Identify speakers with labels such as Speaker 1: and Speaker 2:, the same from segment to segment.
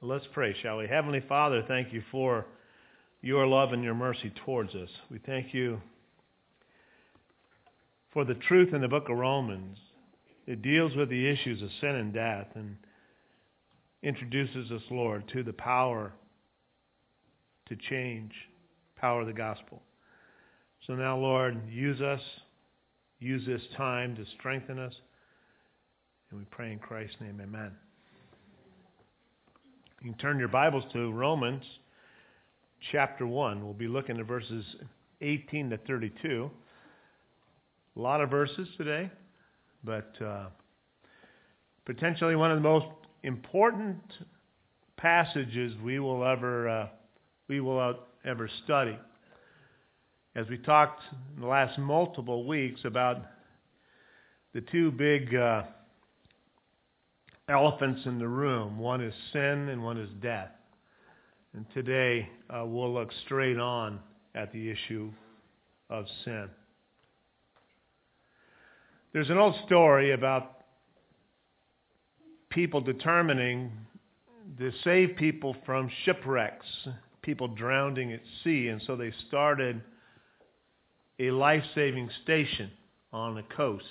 Speaker 1: Let's pray, shall we? Heavenly Father, thank you for your love and your mercy towards us. We thank you for the truth in the book of Romans. It deals with the issues of sin and death and introduces us, Lord, to the power to change, power of the gospel. So now, Lord, use us, use this time to strengthen us, and we pray in Christ's name, amen. You can turn your Bibles to Romans chapter 1. We'll be looking at verses 18 to 32. A lot of verses today, but potentially one of the most important passages we will ever study. As we talked in the last multiple weeks about the two big elephants in the room. One is sin and one is death. And today we'll look straight on at the issue of sin. There's an old story about people determining to save people from shipwrecks, people drowning at sea, and so they started a life-saving station on the coast.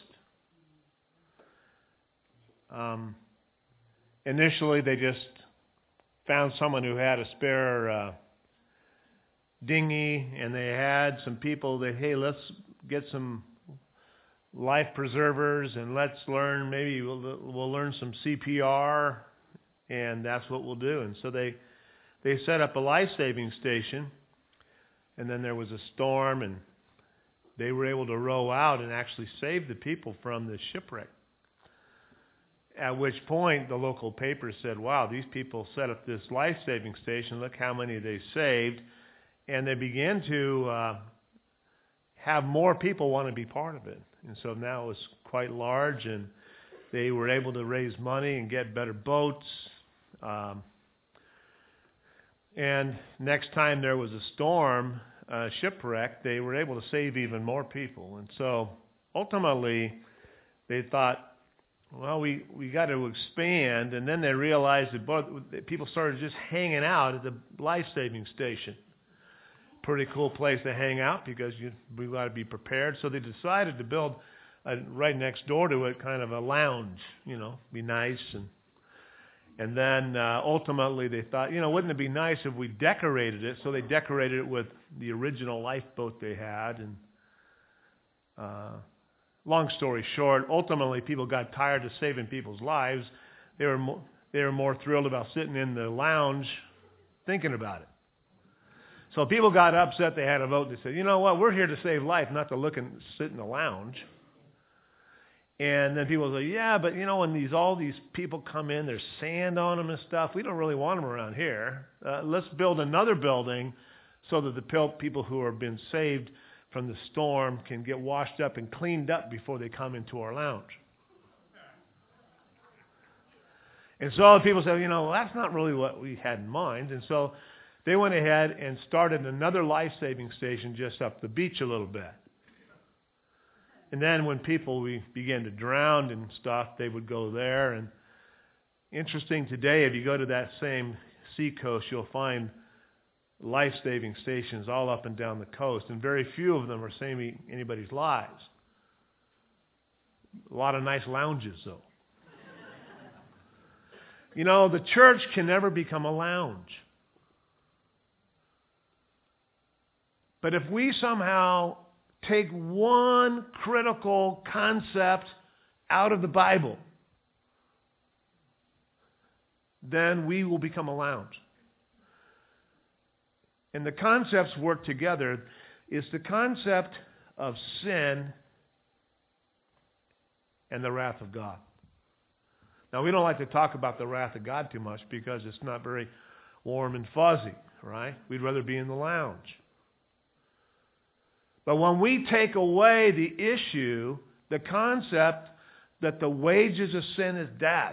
Speaker 1: Initially, they just found someone who had a spare dinghy, and they had some people that, hey, let's get some life preservers, and let's learn, maybe we'll learn some CPR, and that's what we'll do. And so they set up a life-saving station, and then there was a storm, and they were able to row out and actually save the people from the shipwreck. At which point, the local paper said, wow, these people set up this life-saving station. Look how many they saved. And they began to have more people want to be part of it. And so now it was quite large, and they were able to raise money and get better boats. And next time there was a storm, shipwreck, they were able to save even more people. And so ultimately, they thought, well, we got to expand, and then they realized that people started just hanging out at the life-saving station. Pretty cool place to hang out because we got to be prepared. So they decided to build right next door to it, kind of a lounge, be nice. And then ultimately they thought, wouldn't it be nice if we decorated it? So they decorated it with the original lifeboat they had, and long story short, ultimately people got tired of saving people's lives. They were more thrilled about sitting in the lounge thinking about it. So people got upset. They had a vote. They said, you know what, we're here to save life, not to sit in the lounge. And then people say, yeah, but when all these people come in, there's sand on them and stuff. We don't really want them around here. Let's build another building so that the people who have been saved from the storm can get washed up and cleaned up before they come into our lounge. And so people say, that's not really what we had in mind. And so they went ahead and started another life-saving station just up the beach a little bit. And then when people began to drown and stuff, they would go there. And interesting today, if you go to that same seacoast, you'll find life-saving stations all up and down the coast, and very few of them are saving anybody's lives. A lot of nice lounges, though. The church can never become a lounge. But if we somehow take one critical concept out of the Bible, then we will become a lounge. And the concepts work together. Is the concept of sin and the wrath of God. Now, we don't like to talk about the wrath of God too much because it's not very warm and fuzzy, right? We'd rather be in the lounge. But when we take away the issue, the concept that the wages of sin is death,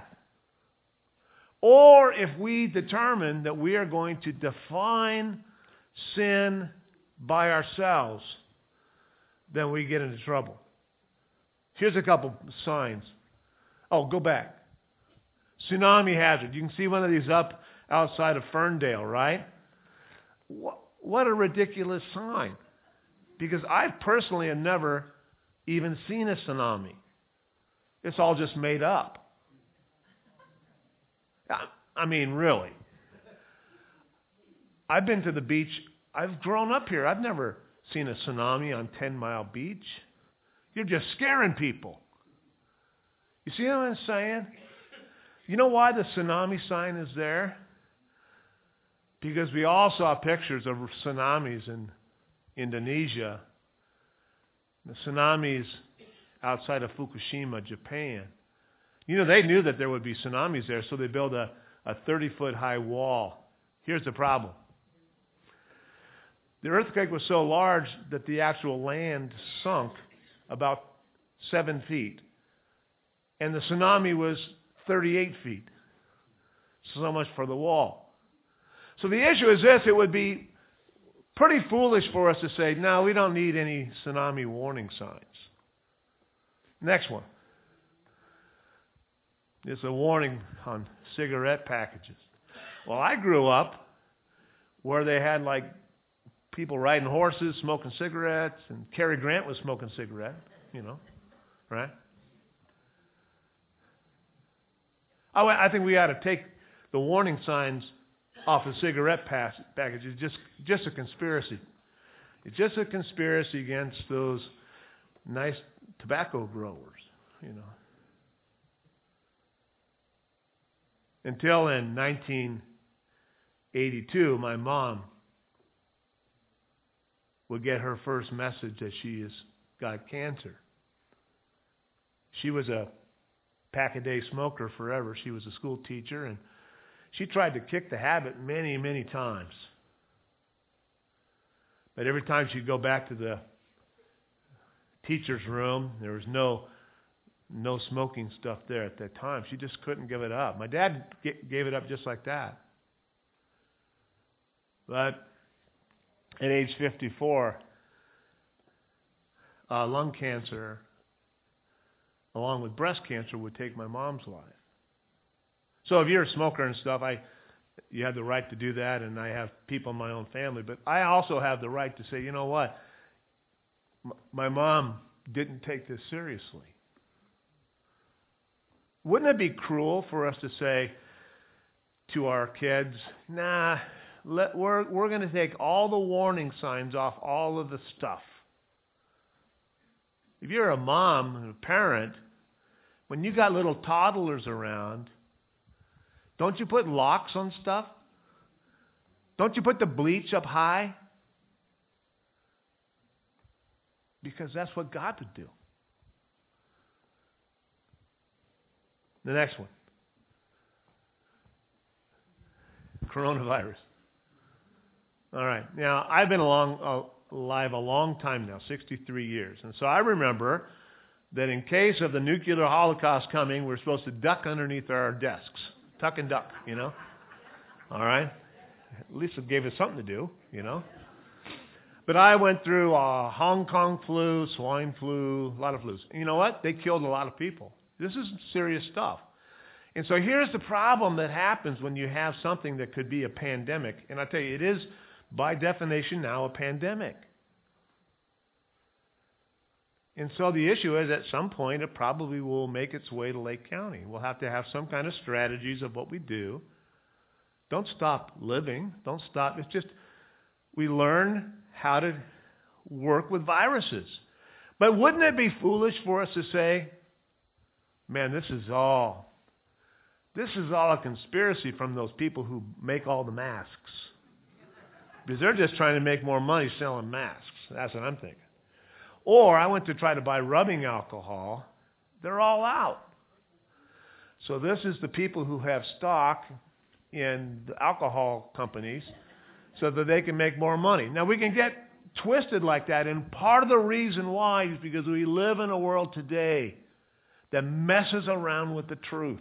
Speaker 1: or if we determine that we are going to define sin by ourselves, then we get into trouble. Here's a couple signs. Oh, go back. Tsunami hazard. You can see one of these up outside of Ferndale, right? What a ridiculous sign. Because I personally have never even seen a tsunami. It's all just made up. I mean, really. I've been to the beach. I've grown up here. I've never seen a tsunami on 10 Mile Beach. You're just scaring people. You see what I'm saying? You know why the tsunami sign is there? Because we all saw pictures of tsunamis in Indonesia, the tsunamis outside of Fukushima, Japan. You know, they knew that there would be tsunamis there, so they built a 30-foot high wall. Here's the problem. The earthquake was so large that the actual land sunk about 7 feet. And the tsunami was 38 feet. So much for the wall. So the issue is this: it would be pretty foolish for us to say, no, we don't need any tsunami warning signs. Next one. It's a warning on cigarette packages. Well, I grew up where they had like people riding horses, smoking cigarettes, and Cary Grant was smoking cigarettes, you know, right? I think we ought to take the warning signs off of cigarette packages. Just a conspiracy. It's just a conspiracy against those nice tobacco growers, you know. Until in 1982, my mom would get her first message that she has got cancer. She was a pack-a-day smoker forever. She was a school teacher, and she tried to kick the habit many, many times. But every time she'd go back to the teacher's room, there was no smoking stuff there at that time. She just couldn't give it up. My dad gave it up just like that. But at age 54, lung cancer, along with breast cancer, would take my mom's life. So if you're a smoker and stuff, you have the right to do that, and I have people in my own family. But I also have the right to say, you know what? My mom didn't take this seriously. Wouldn't it be cruel for us to say to our kids, nah, we're going to take all the warning signs off all of the stuff? If you're a mom and a parent, when you got little toddlers around, don't you put locks on stuff? Don't you put the bleach up high? Because that's what God would do. The next one. Coronavirus. All right. Now, I've been alive a long time now, 63 years. And so I remember that in case of the nuclear holocaust coming, we're supposed to duck underneath our desks. Tuck and duck, you know. All right. At least it gave us something to do, you know. But I went through Hong Kong flu, swine flu, a lot of flus. And you know what? They killed a lot of people. This is serious stuff. And so here's the problem that happens when you have something that could be a pandemic. And I tell you, it is by definition now a pandemic. And so the issue is at some point it probably will make its way to Lake County. We'll have to have some kind of strategies of what we do. Don't stop living. Don't stop. It's just we learn how to work with viruses. But wouldn't it be foolish for us to say, man, this is all a conspiracy from those people who make all the masks. Because they're just trying to make more money selling masks. That's what I'm thinking. Or I went to try to buy rubbing alcohol. They're all out. So this is the people who have stock in the alcohol companies so that they can make more money. Now we can get twisted like that, and part of the reason why is because we live in a world today that messes around with the truth.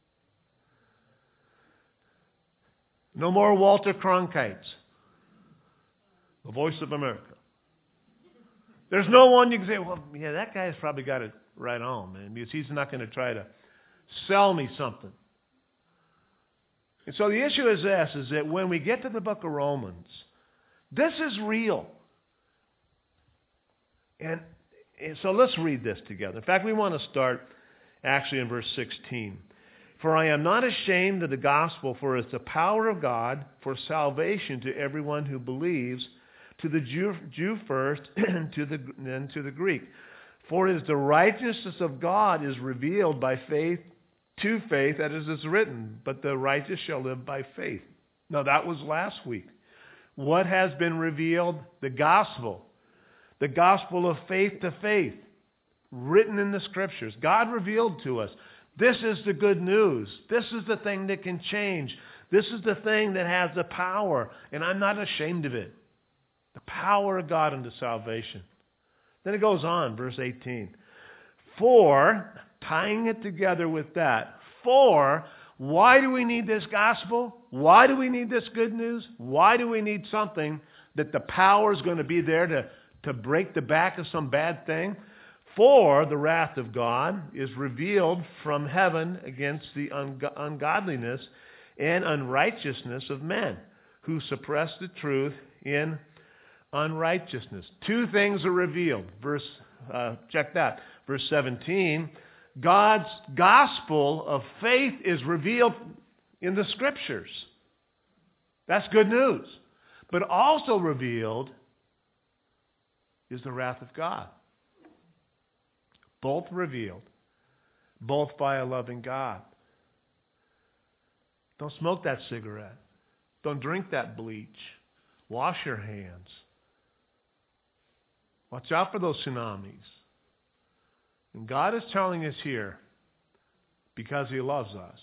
Speaker 1: No more Walter Cronkites, the voice of America. There's no one you can say, well, yeah, that guy's probably got it right on, man, because he's not going to try to sell me something. And so the issue is this, is that when we get to the book of Romans, this is real. And so let's read this together. In fact, we want to start actually in verse 16. For I am not ashamed of the gospel, for it's the power of God for salvation to everyone who believes, to the Jew first, and then to the Greek. For it is the righteousness of God is revealed by faith to faith, that is written, but the righteous shall live by faith. Now that was last week. What has been revealed? The gospel. The gospel of faith to faith, written in the Scriptures. God revealed to us. This is the good news. This is the thing that can change. This is the thing that has the power, and I'm not ashamed of it. The power of God unto salvation. Then it goes on, verse 18. For, tying it together with that, for, why do we need this gospel? Why do we need this good news? Why do we need something that the power is going to be there to break the back of some bad thing? For the wrath of God is revealed from heaven against the ungodliness and unrighteousness of men who suppress the truth in unrighteousness. Two things are revealed. Check that. Verse 17, God's gospel of faith is revealed in the Scriptures. That's good news. But also revealed is the wrath of God. Both revealed, both by a loving God. Don't smoke that cigarette. Don't drink that bleach. Wash your hands. Watch out for those tsunamis. And God is telling us here, because He loves us,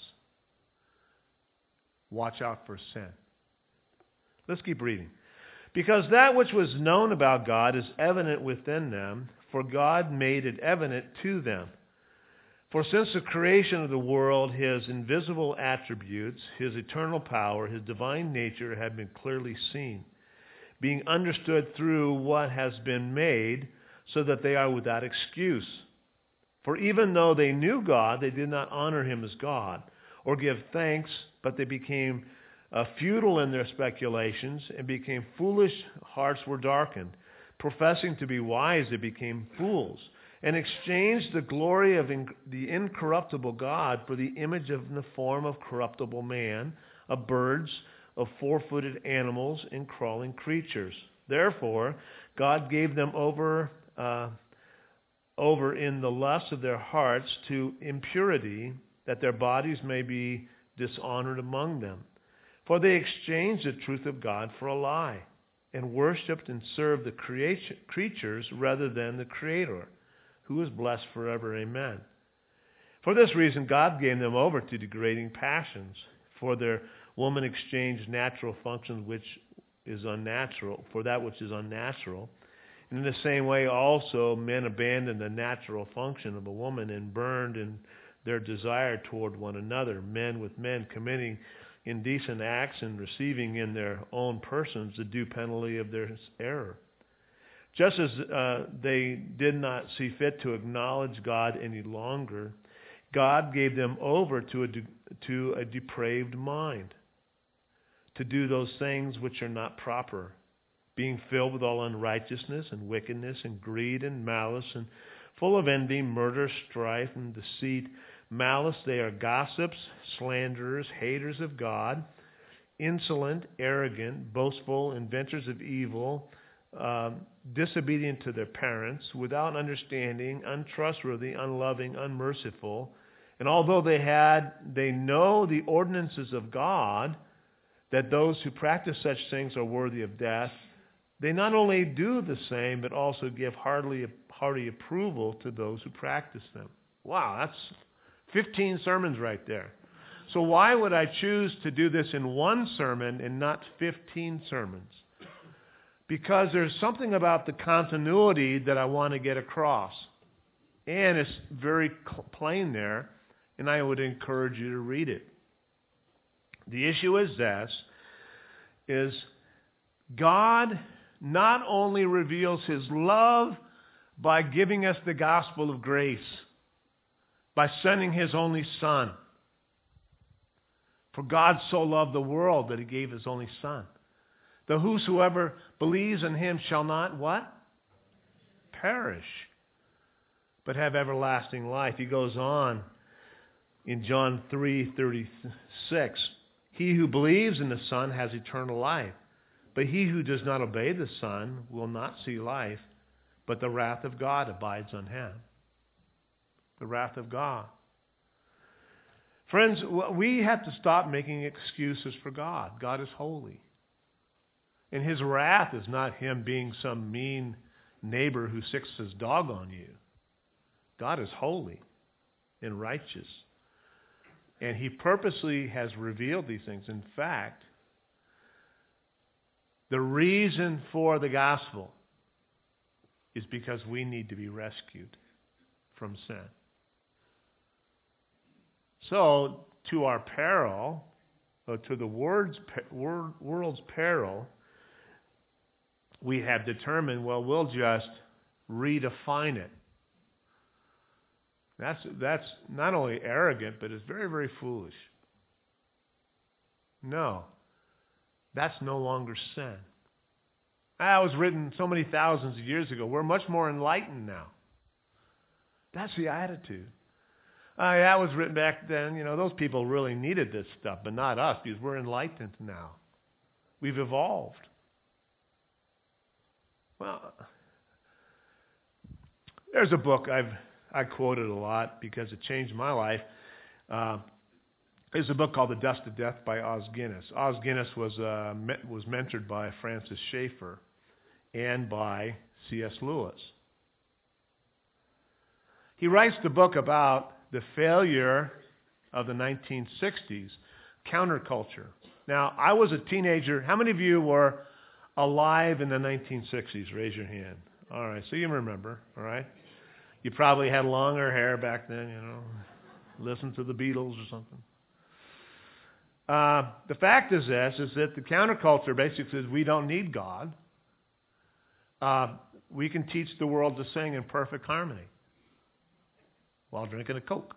Speaker 1: watch out for sin. Let's keep reading. Because that which was known about God is evident within them, for God made it evident to them. For since the creation of the world, His invisible attributes, His eternal power, His divine nature have been clearly seen, being understood through what has been made, so that they are without excuse. For even though they knew God, they did not honor Him as God, or give thanks, but they became futile in their speculations, and became foolish. Hearts were darkened. Professing to be wise, they became fools, and exchanged the glory of the incorruptible God for the image of the form of corruptible man, of birds, of four-footed animals, and crawling creatures. Therefore, God gave them over in the lust of their hearts to impurity, that their bodies may be dishonored among them. For they exchanged the truth of God for a lie, and worshipped and served the creatures rather than the Creator, who is blessed forever. Amen. For this reason, God gave them over to degrading passions. For their woman exchanged natural functions which is unnatural, for that which is unnatural. And in the same way also men abandoned the natural function of a woman and burned in their desire toward one another, men with men committing indecent acts and receiving in their own persons the due penalty of their error. Just as they did not see fit to acknowledge God any longer, God gave them over to a depraved mind, to do those things which are not proper, being filled with all unrighteousness and wickedness and greed and malice, and full of envy, murder, strife, and deceit. Malice, they are gossips, slanderers, haters of God, insolent, arrogant, boastful, inventors of evil, disobedient to their parents, without understanding, untrustworthy, unloving, unmerciful. And although they know the ordinances of God, that those who practice such things are worthy of death, they not only do the same, but also give hearty approval to those who practice them. Wow, that's 15 sermons right there. So why would I choose to do this in one sermon and not 15 sermons? Because there's something about the continuity that I want to get across. And it's very plain there, and I would encourage you to read it. The issue is this, is God not only reveals His love by giving us the gospel of grace, by sending His only Son, For God so loved the world that he gave his only Son. That whosoever believes in him shall not, what? Perish, but have everlasting life. He goes on in John 3:36. He who believes in the Son has eternal life. But he who does not obey the Son will not see life, but the wrath of God abides on him. The wrath of God. Friends, we have to stop making excuses for God. God is holy. And his wrath is not him being some mean neighbor who sicks his dog on you. God is holy and righteous. And he purposely has revealed these things. In fact, the reason for the gospel is because we need to be rescued from sin. So, to our peril, or to the world's peril, we have determined, well, we'll just redefine it. That's not only arrogant, but it's very, very foolish. No, that's no longer sin. That was written so many thousands of years ago. We're much more enlightened now. That's the attitude. That was written back then. You know, those people really needed this stuff, but not us, because we're enlightened now. We've evolved. Well, there's a book I quoted a lot because it changed my life. There's a book called The Dust of Death by Os Guinness. Os Guinness was mentored by Francis Schaeffer and by C.S. Lewis. He writes the book about the failure of the 1960s, counterculture. Now, I was a teenager. How many of you were alive in the 1960s? Raise your hand. All right, so you remember, all right? You probably had longer hair back then, you know. Listen to the Beatles or something. The fact is this, is that the counterculture basically says we don't need God. We can teach the world to sing in perfect harmony while drinking a Coke.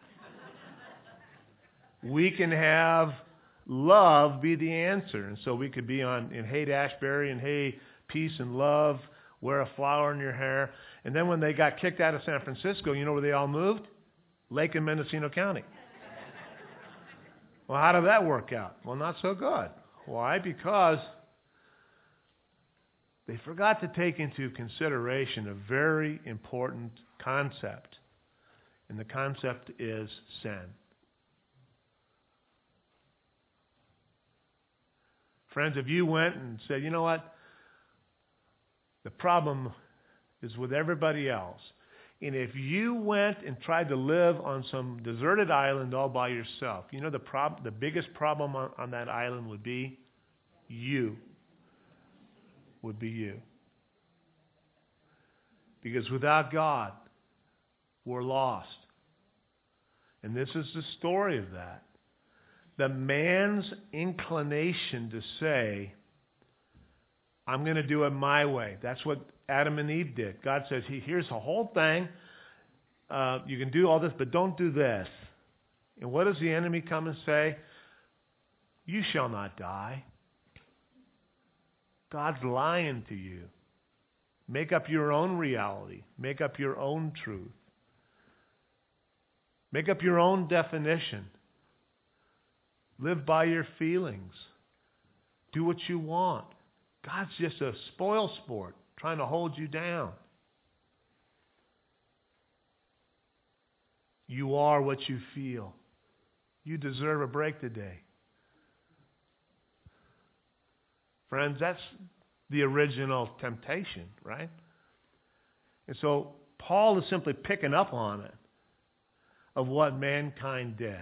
Speaker 1: We can have love be the answer. And so we could be in Haight-Ashbury and hey, peace and love, wear a flower in your hair. And then when they got kicked out of San Francisco, you know where they all moved? Lake and Mendocino County. Well, how did that work out? Well, not so good. Why? Because they forgot to take into consideration a very important concept. And the concept is sin. Friends, if you went and said, you know what? The problem is with everybody else. And if you went and tried to live on some deserted island all by yourself, you know the biggest problem on that island would be you. Would be you. Because without God, we're lost. And this is the story of that. The man's inclination to say, I'm going to do it my way. That's what Adam and Eve did. God says, here's the whole thing. You can do all this, but don't do this. And what does the enemy come and say? You shall not die. God's lying to you. Make up your own reality. Make up your own truth. Make up your own definition. Live by your feelings. Do what you want. God's just a spoil sport trying to hold you down. You are what you feel. You deserve a break today. Friends, that's the original temptation, right? And so Paul is simply picking up on it, of what mankind did.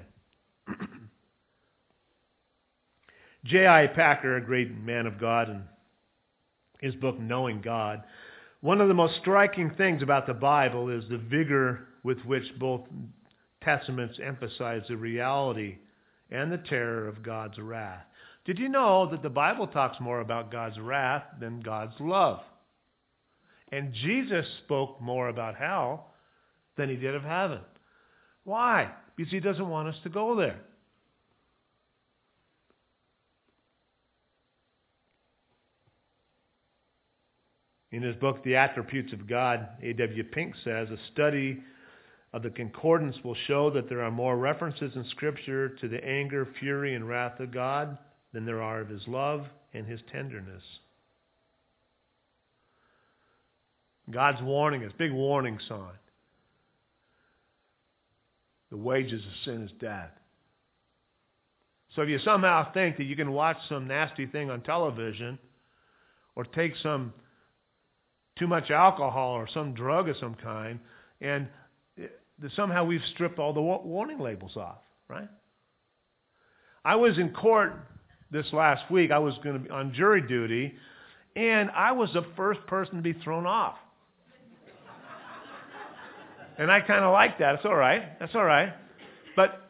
Speaker 1: J.I. Packer, a great man of God, in his book Knowing God, one of the most striking things about the Bible is the vigor with which both testaments emphasize the reality and the terror of God's wrath. Did you know that the Bible talks more about God's wrath than God's love? And Jesus spoke more about hell than he did of heaven. Why? Because he doesn't want us to go there. In his book, The Attributes of God, A.W. Pink says, a study of the concordance will show that there are more references in Scripture to the anger, fury, and wrath of God than there are of his love and his tenderness. God's warning us, big warning sign. The wages of sin is death. So if you somehow think that you can watch some nasty thing on television or take some too much alcohol or some drug of some kind, and somehow we've stripped all the warning labels off, right? I was in court this last week. I was going to be on jury duty, and I was the first person to be thrown off. And I kind of like that. It's all right. That's all right. But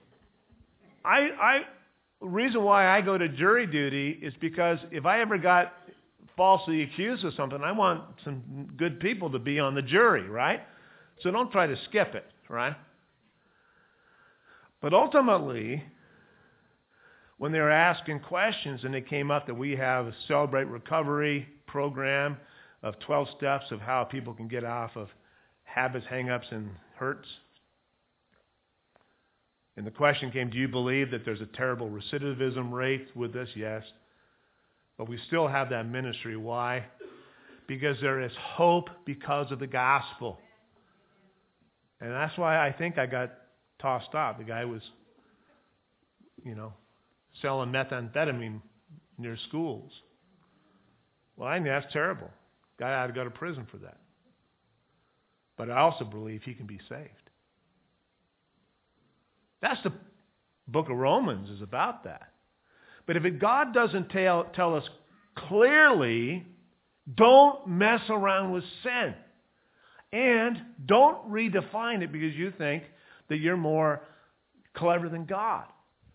Speaker 1: the reason why I go to jury duty is because if I ever got falsely accused of something, I want some good people to be on the jury, right? So don't try to skip it, right? But ultimately, when they were asking questions and it came up that we have a Celebrate Recovery program of 12 steps of how people can get off of habits, hang-ups, and hurts. And the question came, do you believe that there's a terrible recidivism rate with this? Yes. But we still have that ministry. Why? Because there is hope because of the gospel. And that's why I think I got tossed off. The guy was, selling methamphetamine near schools. Well, I think that's terrible. Guy ought to go to prison for that. But I also believe he can be saved. That's the book of Romans is about that. But if God doesn't tell us clearly, don't mess around with sin. And don't redefine it because you think that you're more clever than God.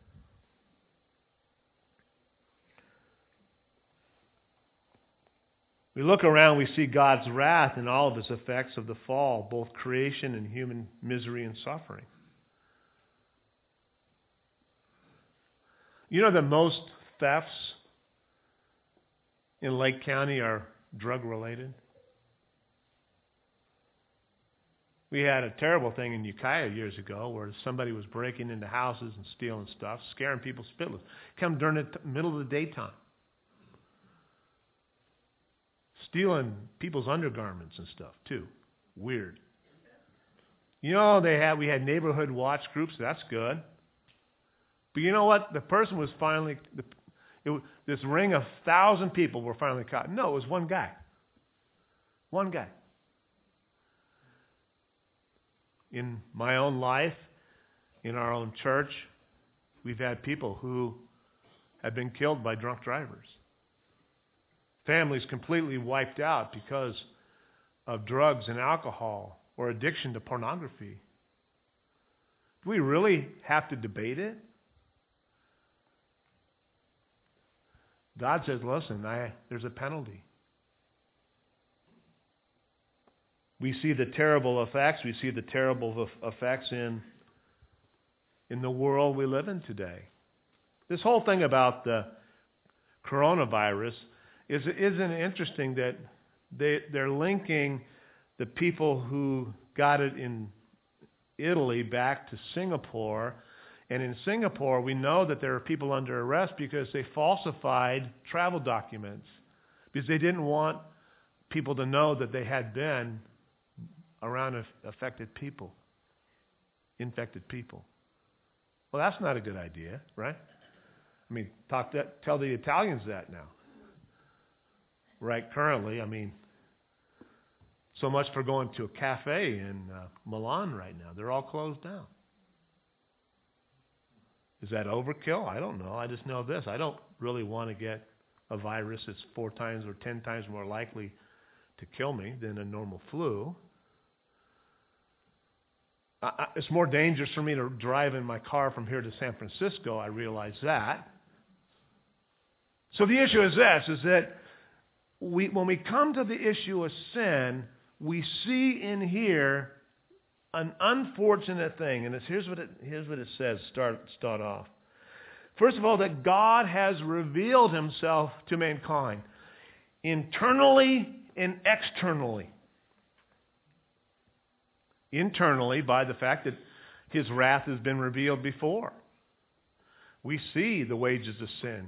Speaker 1: We look around, we see God's wrath in all of its effects of the fall, both creation and human misery and suffering. You know that most thefts in Lake County are drug-related? We had a terrible thing in Ukiah years ago where somebody was breaking into houses and stealing stuff, scaring people spitless. Come during the middle of the daytime. Stealing people's undergarments and stuff, too. Weird. We had neighborhood watch groups. That's good. But you know what? The person was finally, this ring of 1,000 people were finally caught. No, it was one guy. One guy. In my own life, in our own church, we've had people who have been killed by drunk drivers. Families completely wiped out because of drugs and alcohol or addiction to pornography. Do we really have to debate it? God says, listen, there's a penalty. We see the terrible effects. We see the terrible effects in the world we live in today. This whole thing about the coronavirus isn't it interesting that they're linking the people who got it in Italy back to Singapore. And in Singapore, we know that there are people under arrest because they falsified travel documents because they didn't want people to know that they had been around infected people. Well, that's not a good idea, right? I mean, tell the Italians that now. Right, currently, so much for going to a cafe in Milan right now. They're all closed down. Is that overkill? I don't know. I just know this. I don't really want to get a virus that's 4 times or 10 times more likely to kill me than a normal flu. It's more dangerous for me to drive in my car from here to San Francisco. I realize that. So the issue is this, is that when we come to the issue of sin, we see in here an unfortunate thing. And here's what it says, start off. First of all, that God has revealed himself to mankind internally and externally. Internally, by the fact that his wrath has been revealed before. We see the wages of sin.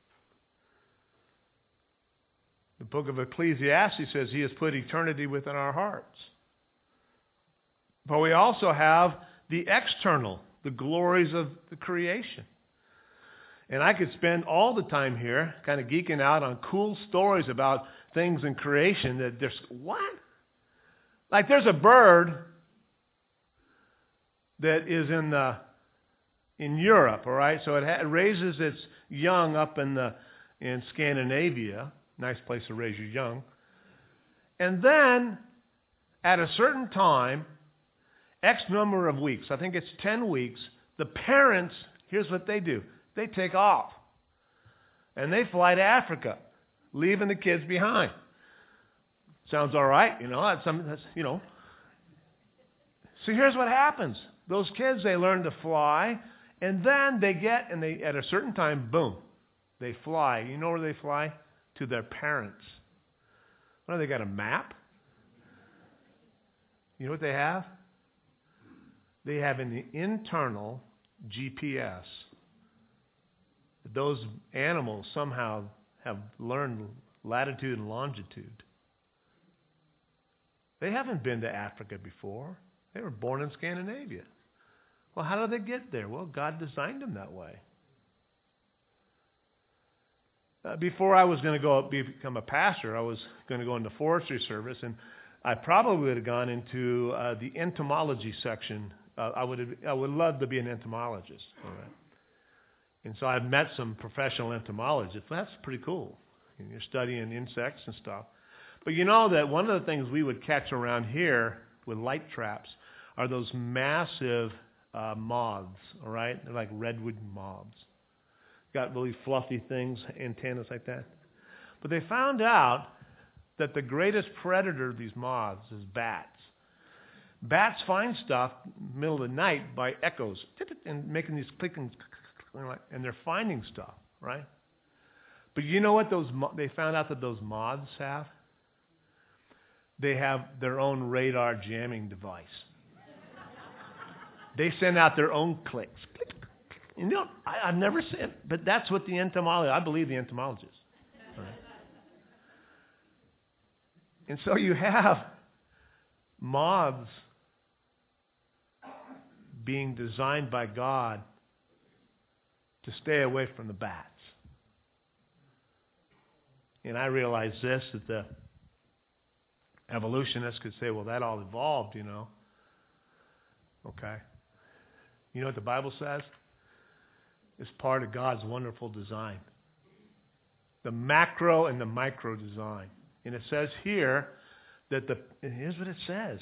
Speaker 1: The book of Ecclesiastes says he has put eternity within our hearts. But we also have the external, the glories of the creation. And I could spend all the time here kind of geeking out on cool stories about things in creation that there's, what? Like there's a bird that is in Europe, all right? So it raises its young up in Scandinavia. Nice place to raise your young. And then, at a certain time, X number of weeks, I think it's 10 weeks, the parents, here's what they do. They take off. And they fly to Africa, leaving the kids behind. Sounds all right, So here's what happens. Those kids, they learn to fly, and then at a certain time, boom, they fly. You know where they fly? To their parents. What, they got a map? You know what they have? They have an internal GPS. Those animals somehow have learned latitude and longitude. They haven't been to Africa before. They were born in Scandinavia. Well, how did they get there? Well, God designed them that way. Before I was going to become a pastor, I was going to go into forestry service, and I probably would have gone into the entomology section. I would love to be an entomologist. All right? And so I've met some professional entomologists. That's pretty cool. And you're studying insects and stuff. But you know that one of the things we would catch around here with light traps are those massive moths, all right? They're like redwood moths. Got really fluffy things, antennas like that. But they found out that the greatest predator of these moths is bats. Bats find stuff middle of the night by echoes and making these clicking, and they're finding stuff, right? But you know what they found out that those moths have? They have their own radar jamming device. They send out their own clicks. You know, I've never seen it, but that's what the entomologist, I believe the entomologist. Right? And so you have moths being designed by God to stay away from the bats. And I realize this, that the evolutionists could say, well, that all evolved, Okay. You know what the Bible says? It's part of God's wonderful design. The macro and the micro design. And it says here that and here's what it says.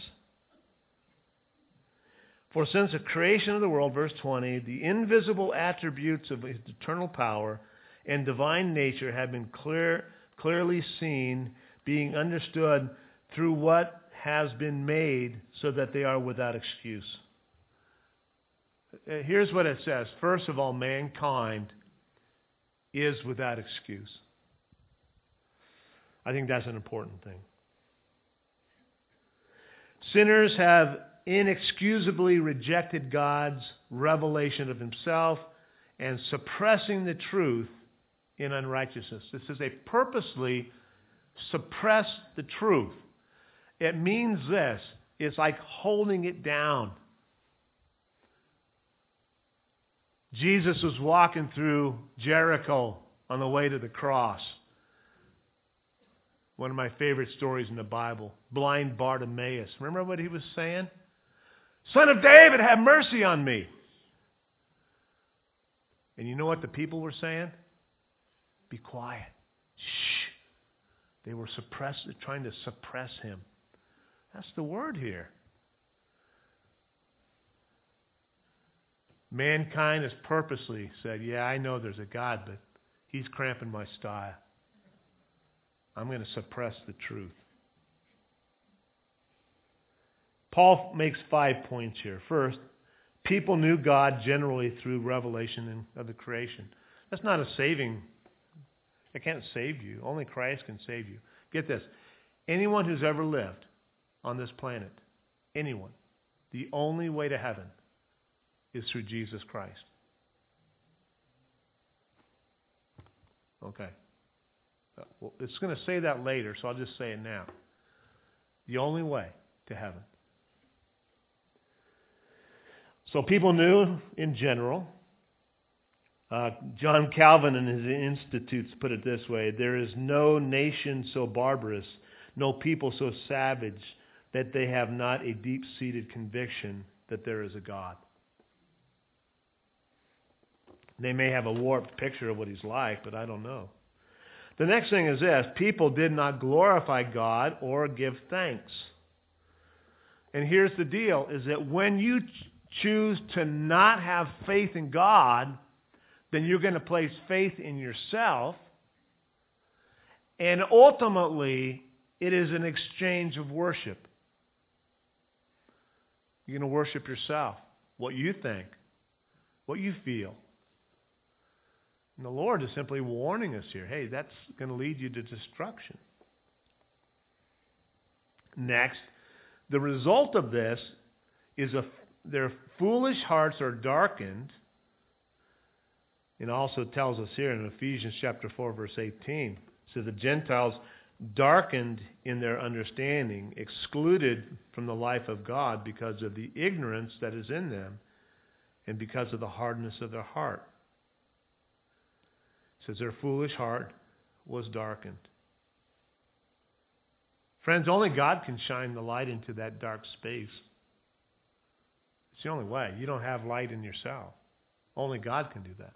Speaker 1: For since the creation of the world, verse 20, the invisible attributes of his eternal power and divine nature have been clearly seen, being understood through what has been made, so that they are without excuse. Here's what it says. First of all, mankind is without excuse. I think that's an important thing. Sinners have inexcusably rejected God's revelation of himself and suppressing the truth in unrighteousness. This is a purposely suppress the truth. It means this. It's like holding it down. Jesus was walking through Jericho on the way to the cross. One of my favorite stories in the Bible. Blind Bartimaeus. Remember what he was saying? Son of David, have mercy on me. And you know what the people were saying? Be quiet. Shh. They were trying to suppress him. That's the word here. Mankind has purposely said, yeah, I know there's a God, but he's cramping my style. I'm going to suppress the truth. Paul makes 5 points here. First, people knew God generally through revelation of the creation. That's not a saving. It can't save you. Only Christ can save you. Get this. Anyone who's ever lived on this planet, anyone, the only way to heaven is through Jesus Christ. Okay. Well, it's going to say that later, so I'll just say it now. The only way to heaven. So people knew in general. John Calvin in his Institutes put it this way: there is no nation so barbarous, no people so savage, that they have not a deep-seated conviction that there is a God. They may have a warped picture of what he's like, but I don't know. The next thing is this: people did not glorify God or give thanks. And here's the deal, is that when you choose to not have faith in God, then you're going to place faith in yourself. And ultimately, it is an exchange of worship. You're going to worship yourself, what you think, what you feel. And the Lord is simply warning us here. Hey, that's going to lead you to destruction. Next, the result of this is their foolish hearts are darkened. It also tells us here in Ephesians chapter 4, verse 18. It says the Gentiles darkened in their understanding, excluded from the life of God because of the ignorance that is in them and because of the hardness of their heart. It says their foolish heart was darkened. Friends, only God can shine the light into that dark space. It's the only way. You don't have light in yourself. Only God can do that.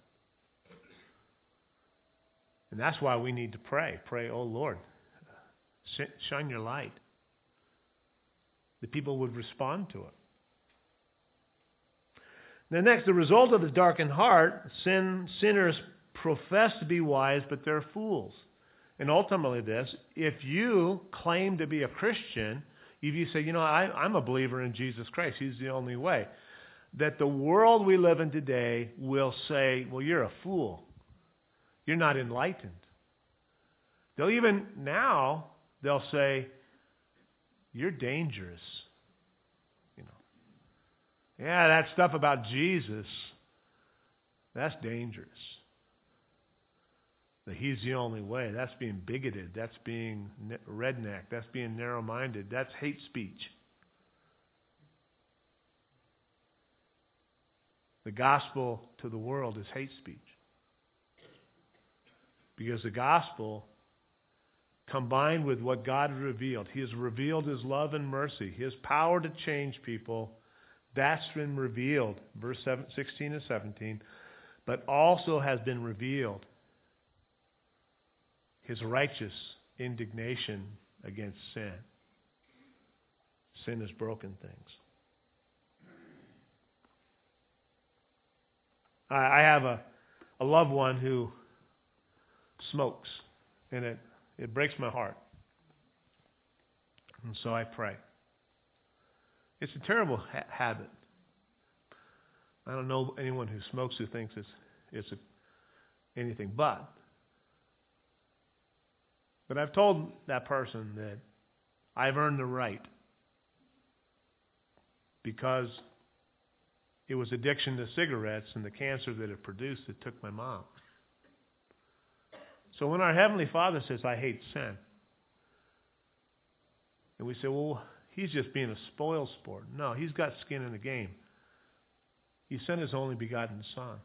Speaker 1: And that's why we need to pray. Pray, oh Lord, shine your light. The people would respond to it. Then next, the result of this darkened heart, sinners profess to be wise, but they're fools. And ultimately this, if you claim to be a Christian, if you say, I'm a believer in Jesus Christ, He's the only way, that the world we live in today will say, well, you're a fool. You're not enlightened. They'll say, you're dangerous. Yeah, that stuff about Jesus, that's dangerous. That He's the only way. That's being bigoted. That's being redneck. That's being narrow-minded. That's hate speech. The gospel to the world is hate speech. Because the gospel, combined with what God has revealed, He has revealed His love and mercy, His power to change people. That's been revealed, verse 16 and 17, but also has been revealed His righteous indignation against sin. Sin has broken things. I have a loved one who smokes, and it breaks my heart. And so I pray. It's a terrible habit. I don't know anyone who smokes who thinks it's anything but. But I've told that person that I've earned the right because it was addiction to cigarettes and the cancer that it produced that took my mom. So when our Heavenly Father says, I hate sin, and we say, well, He's just being a spoil sport. No, He's got skin in the game. He sent His only begotten Son.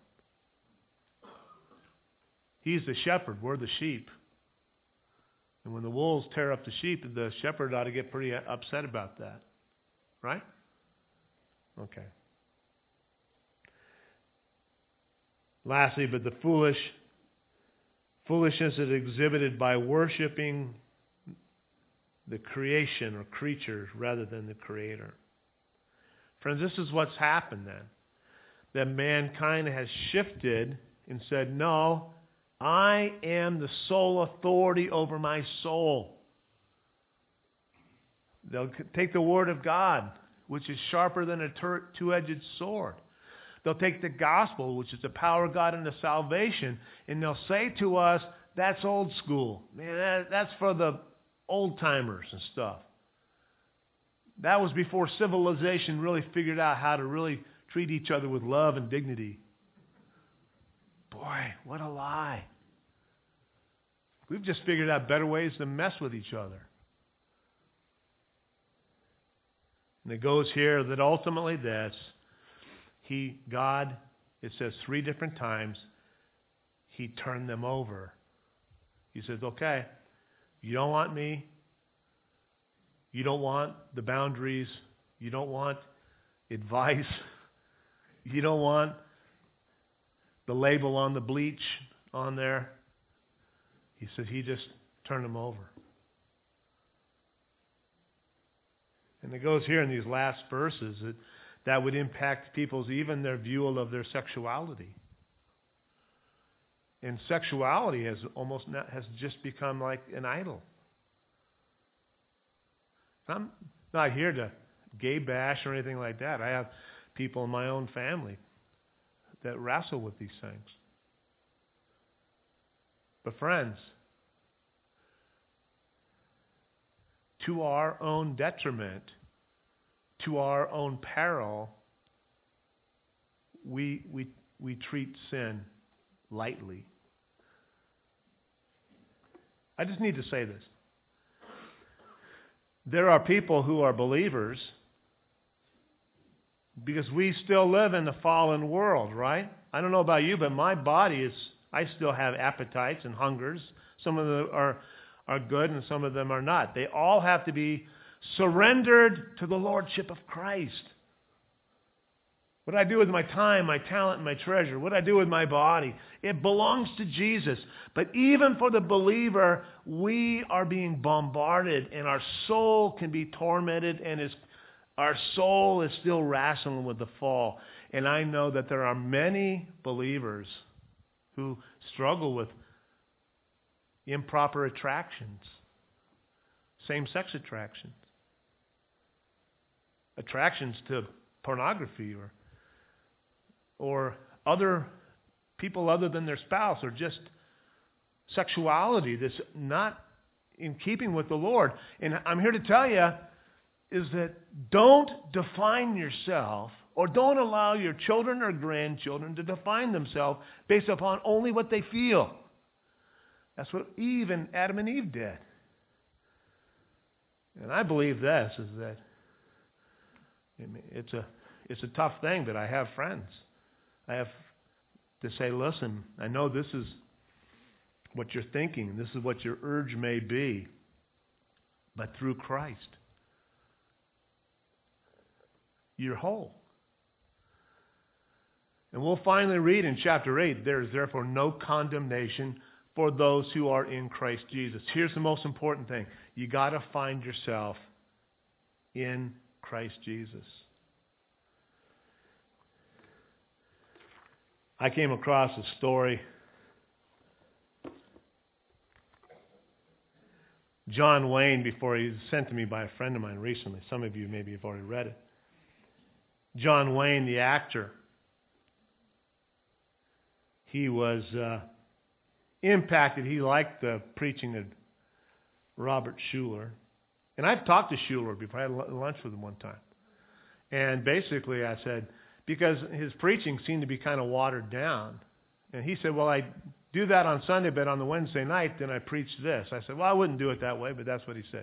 Speaker 1: He's the shepherd. We're the sheep. And when the wolves tear up the sheep, the shepherd ought to get pretty upset about that. Right? Okay. Lastly, but the foolishness is exhibited by worshiping the creation or creatures rather than the Creator. Friends, this is what's happened then. That mankind has shifted and said, no, I am the sole authority over my soul. They'll take the Word of God, which is sharper than a two-edged sword. They'll take the gospel, which is the power of God into salvation, and they'll say to us, that's old school. Man, that's for the old-timers and stuff. That was before civilization really figured out how to really treat each other with love and dignity. Boy, what a lie. We've just figured out better ways to mess with each other. And it goes here that ultimately this, God, it says 3 different times, He turned them over. He says, okay, you don't want me. You don't want the boundaries. You don't want advice. You don't want the label on the bleach on there. He said He just turned them over. And it goes here in these last verses that would impact people's, even their view of their sexuality. And sexuality has just become like an idol. I'm not here to gay bash or anything like that. I have people in my own family that wrestle with these things. But friends, to our own detriment, to our own peril, we treat sin lightly. I just need to say this. There are people who are believers because we still live in the fallen world, right? I don't know about you, but my body I still have appetites and hungers. Some of them are good and some of them are not. They all have to be surrendered to the lordship of Christ. What I do with my time, my talent, and my treasure, what I do with my body, it belongs to Jesus. But even for the believer, we are being bombarded and our soul can be tormented and our soul is still wrestling with the fall. And I know that there are many believers who struggle with improper attractions, same-sex attractions, attractions to pornography or other people other than their spouse, or just sexuality that's not in keeping with the Lord. And I'm here to tell you is that don't define yourself, or don't allow your children or grandchildren to define themselves based upon only what they feel. That's what Adam and Eve did. And I believe this is that it's a tough thing, but I have friends. I have to say, listen, I know this is what you're thinking. This is what your urge may be. But through Christ, you're whole. And we'll finally read in chapter 8, there is therefore no condemnation for those who are in Christ Jesus. Here's the most important thing. You got to find yourself in Christ Jesus. I came across a story. John Wayne, before he was sent to me by a friend of mine recently. Some of you maybe have already read it. John Wayne, the actor, he was impacted. He liked the preaching of Robert Schuller. And I've talked to Schuller before. I had lunch with him one time. And basically I said, because his preaching seemed to be kind of watered down. And he said, well, I do that on Sunday, but on the Wednesday night, then I preach this. I said, well, I wouldn't do it that way, but that's what he said.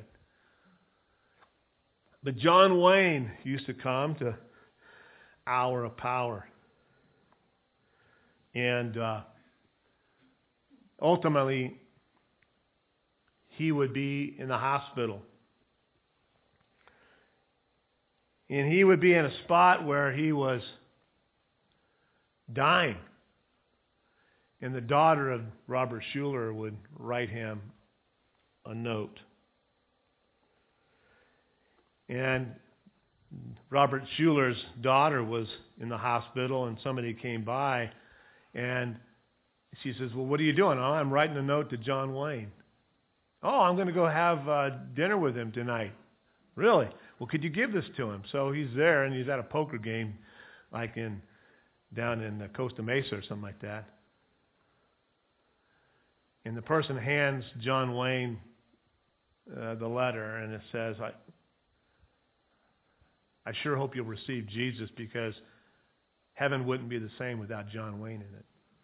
Speaker 1: But John Wayne used to come to Hour of Power. And ultimately, he would be in the hospital. And he would be in a spot where he was dying. And the daughter of Robert Schuller would write him a note. And Robert Schuller's daughter was in the hospital, and somebody came by, and she says, well, what are you doing? Oh, I'm writing a note to John Wayne. Oh, I'm going to go have dinner with him tonight. Really? Well, could you give this to him? So he's there, and he's at a poker game, like down in Costa Mesa or something like that. And the person hands John Wayne the letter, and it says, I sure hope you'll receive Jesus, because heaven wouldn't be the same without John Wayne in it.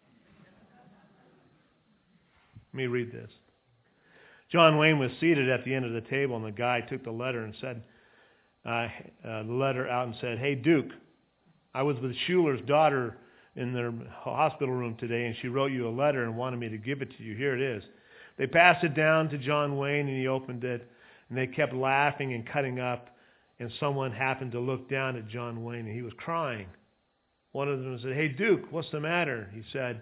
Speaker 1: Let me read this. John Wayne was seated at the end of the table, and the guy took the letter and said, the letter out and said, "Hey, Duke, I was with Schuler's daughter in their hospital room today, and she wrote you a letter and wanted me to give it to you. Here it is." They passed it down to John Wayne, and he opened it, and they kept laughing and cutting up, and someone happened to look down at John Wayne, and he was crying. One of them said, "Hey, Duke, what's the matter?" He said,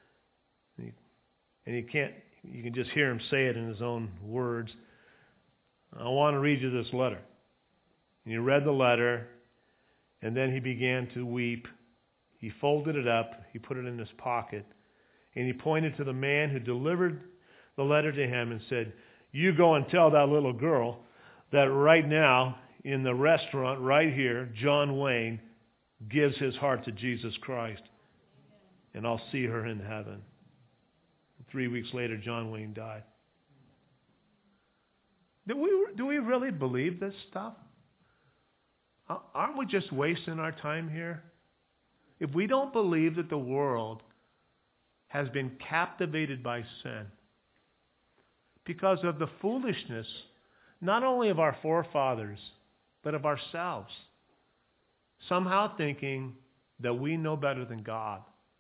Speaker 1: and you can just hear him say it in his own words, "I want to read you this letter." And he read the letter, and then he began to weep. He folded it up, he put it in his pocket, and he pointed to the man who delivered the letter to him and said, "You go and tell that little girl that right now in the restaurant right here, John Wayne gives his heart to Jesus Christ, and I'll see her in heaven." 3 weeks later, John Wayne died. Do we really believe this stuff? Aren't we just wasting our time here? If we don't believe that the world has been captivated by sin because of the foolishness, not only of our forefathers, but of ourselves, somehow thinking that we know better than God.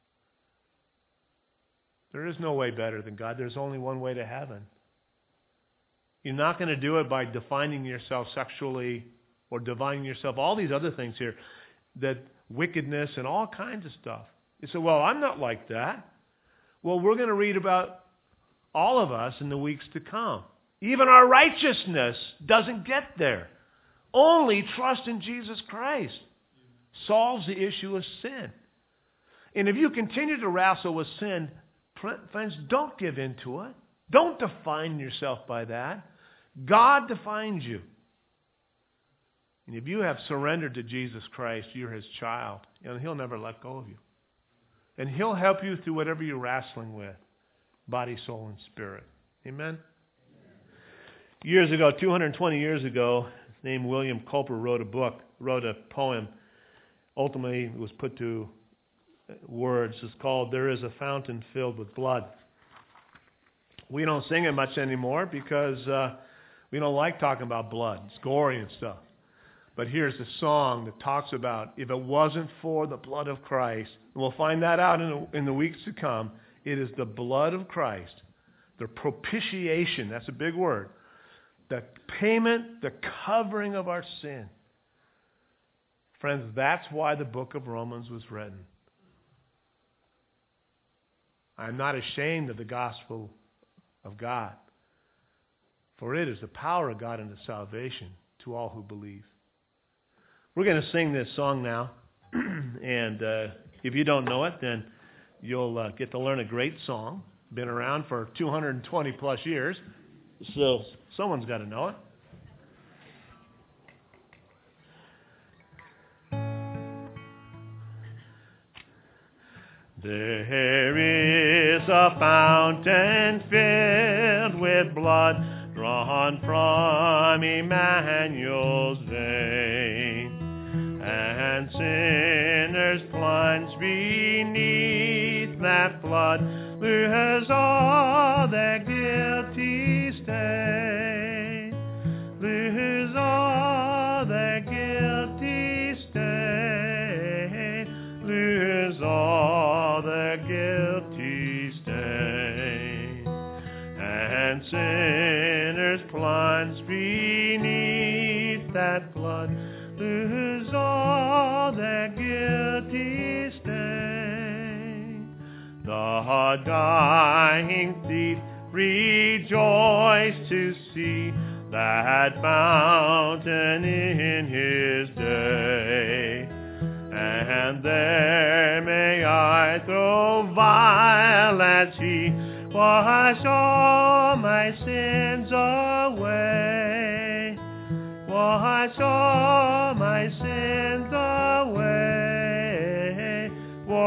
Speaker 1: There is no way better than God. There's only one way to heaven. You're not going to do it by defining yourself sexually or defining yourself, all these other things here, that wickedness and all kinds of stuff. You say, "Well, I'm not like that." Well, we're going to read about all of us in the weeks to come. Even our righteousness doesn't get there. Only trust in Jesus Christ solves the issue of sin. And if you continue to wrestle with sin, friends, don't give in to it. Don't define yourself by that. God defines you. And if you have surrendered to Jesus Christ, you're His child, and He'll never let go of you. And He'll help you through whatever you're wrestling with, body, soul, and spirit. Amen? Years ago, 220 years ago, named William Cowper wrote a poem. Ultimately, it was put to words. It's called "There is a Fountain Filled with Blood." We don't sing it much anymore because we don't like talking about blood. It's gory and stuff. But here's a song that talks about if it wasn't for the blood of Christ, and we'll find that out in the weeks to come, it is the blood of Christ, the propitiation, that's a big word, the payment, the covering of our sin. Friends, that's why the book of Romans was written. I'm not ashamed of the gospel of God, for it is the power of God unto salvation to all who believe. We're going to sing this song now, and if you don't know it, then you'll get to learn a great song. Been around for 220 plus years, so someone's got to know it. There is a fountain filled with blood drawn from Emmanuel's vein, and sinners plunged beneath that flood lose all their guilty stain, lose all their guilty stain, lose all their guilty stain, and sinners plunged beneath that flood lose all their guilty stain. The dying thief rejoiced to see that fountain in his day, and there may I throw violence, He wash all my sins away, wash all my sins away,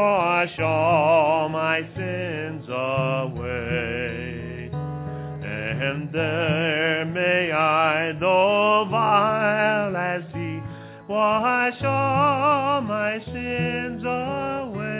Speaker 1: wash all my sins away, and there may I, though vile as he, wash all my sins away.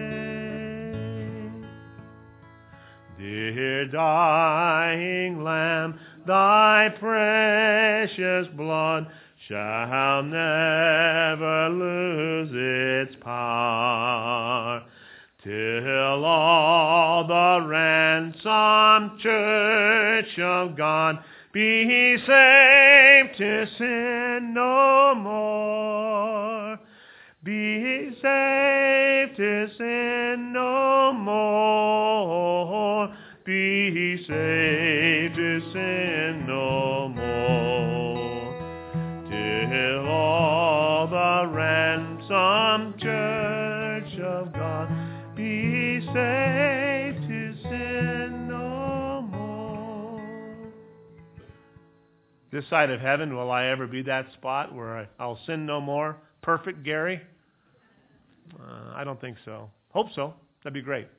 Speaker 1: Dear dying Lamb, thy precious blood shall never lose its power, till all the ransomed church of God be saved to sin no more. Be saved to sin no more. Be saved to sin no more. Till all the ransomed church of God be saved to sin no more. This side of heaven, will I ever be that spot where I'll sin no more? Perfect, Gary? I don't think so. Hope so. That'd be great.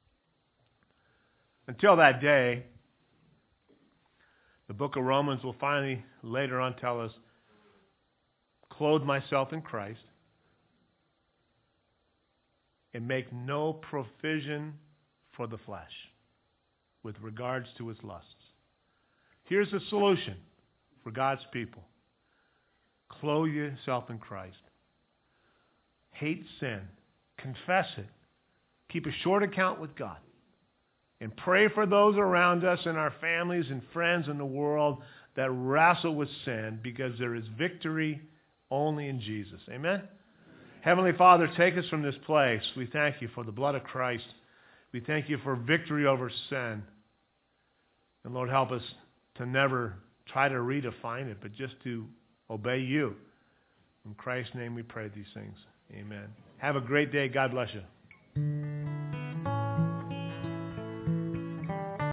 Speaker 1: Until that day, the book of Romans will finally later on tell us, clothe myself in Christ and make no provision for the flesh with regards to its lusts. Here's the solution for God's people. Clothe yourself in Christ. Hate sin. Confess it. Keep a short account with God. And pray for those around us and our families and friends in the world that wrestle with sin, because there is victory only in Jesus. Amen? Heavenly Father, take us from this place. We thank you for the blood of Christ. We thank you for victory over sin. And Lord, help us to never try to redefine it, but just to obey you. In Christ's name we pray these things. Amen. Have a great day. God bless you.